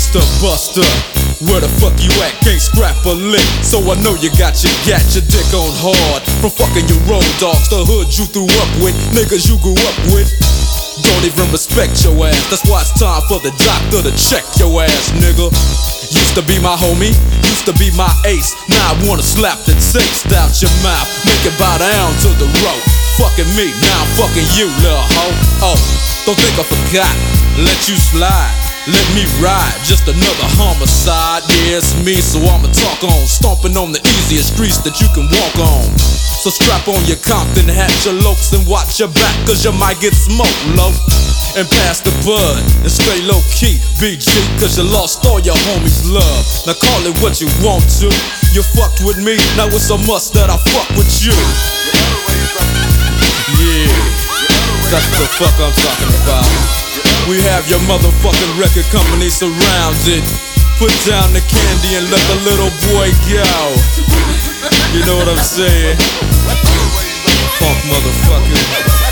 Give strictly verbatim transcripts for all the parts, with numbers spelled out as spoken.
Mister Buster, where the fuck you at? Can't scrap a lick, so I know you got your gat, your dick on hard. From fucking your road dogs, the hood you threw up with, niggas you grew up with. Don't even respect your ass, that's why it's time for the doctor to check your ass, nigga. Used to be my homie, used to be my ace. Now I wanna slap the taste out your mouth, make it bow down to the rope. Fucking me, now I'm fucking you, little hoe. Oh, don't think I forgot, let you slide, let me ride. Just another homicide, yeah, it's me, so I'ma talk on. Stomping on the easiest streets that you can walk on. So strap on your Compton hat, your lokes, and watch your back, cause you might get smoked, low. And pass the bud, and stay low key, B G, cause you lost all your homies' love. Now call it what you want to. You fucked with me, now it's a must that I fuck with you. Yeah, that's the fuck I'm talking about. We have your motherfucking record company surrounded. Put down the candy and let the little boy go. You know what I'm saying? Funk motherfucker.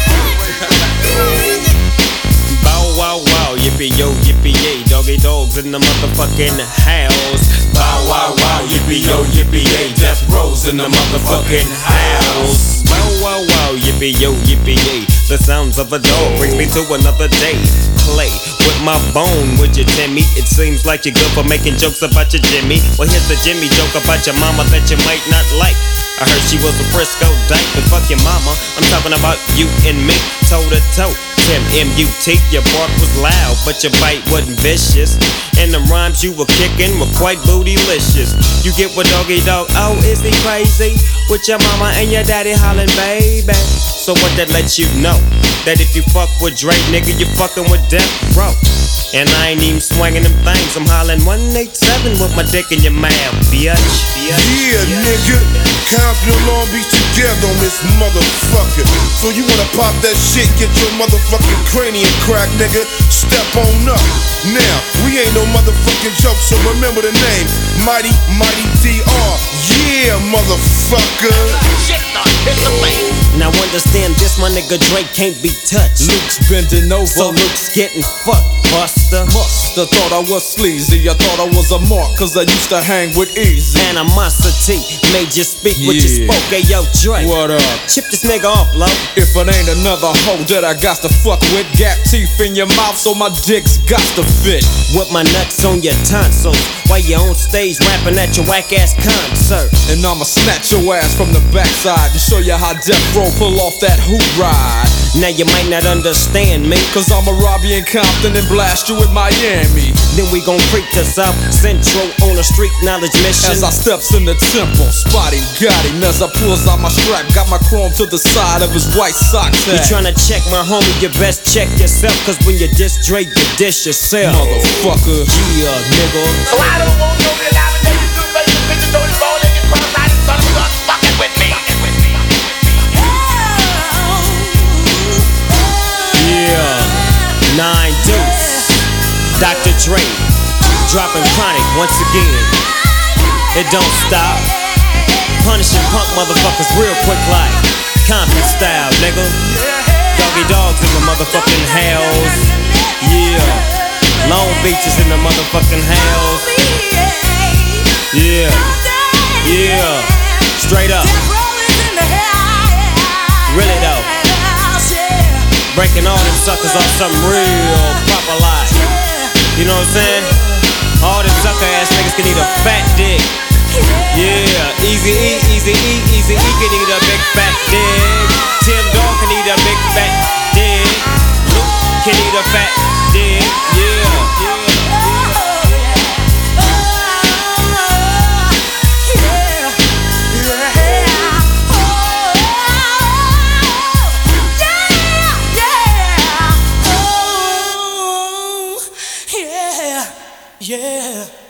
Bow wow wow, yippee yo, yippee yay. Doggy dogs in the motherfucking house. Bow wow wow, yippee yo, yippee yay. Death Row's in the motherfucking house. Bow wow wow, yippee yo, yippee yay. The sounds of a dog brings me to another day. Play with my bone, would you, Timmy? It seems like you're good for making jokes about your Jimmy. Well, here's the Jimmy joke about your mama that you might not like. I heard she was a Frisco dyke, but fuck your mama. I'm talking about you and me, toe to toe. Tim M U T, your bark was loud, but your bite wasn't vicious. And the rhymes you were kicking were quite bootylicious. You get what doggy dog, oh, is he crazy? With your mama and your daddy hollering, baby. So what that lets you know? That if you fuck with Drake, nigga, you fucking with Death Row. And I ain't even swinging them things, I'm hollering one eighty-seven with my dick in your mouth, bitch. Yeah, yeah, nigga, Compton and Long Beach together on this motherfucker. So you wanna pop that shit, get your motherfucking cranium crack, nigga. Step on up. Now, we ain't no motherfucking joke, so remember the name, Mighty, Mighty D R. Yeah, motherfucker. Shit, dog, it's the thing. Now understand this, my nigga Drake can't be touched. Luke's bending over, so Luke's getting fucked, Buster. Musta thought I was sleazy, I thought I was a mark, cause I used to hang with Easy. Animosity made you speak what you Yeah. spoke, hey yo Drake. What up? Chip this nigga off, low. If it ain't another hoe that I got to fuck with, gap teeth in your mouth so my dick's got to fit. With my nuts on your tonsils, while you on stage rapping at your whack ass concert. And I'ma snatch your ass from the backside and show you how Death Row pull off that hoop ride. Now you might not understand me, cause I'ma rob you in Compton and blast you in Miami. Then we gon' creep to South Central on a street knowledge mission. As I steps in the temple, spotty got him. As I pulls out my strap, got my chrome to the side of his white socks. You tryna check my homie, you best check yourself, cause when you diss Drake, you diss yourself. Motherfucker. Yeah, nigga. So I don't want no real life, and you do, but you bitches don't fall in your cross. I just thought you was fucking with me. Yeah, Nine Deuce, Doctor Dre, dropping Chronic once again. It don't stop. Punishing punk motherfuckers real quick like Compton style, nigga. Doggy dogs in the motherfucking house. Yeah, Long Beach is in the motherfucking house. Yeah, yeah, straight up. Really though. Breaking all them suckers off something real proper like. You know what I'm saying? All them sucker ass niggas can eat a fat dick. Yeah, Easy E, Easy E, Easy E can eat a big fat dick. Tim Dog can eat a big fat dick. Luke can eat a fat dick.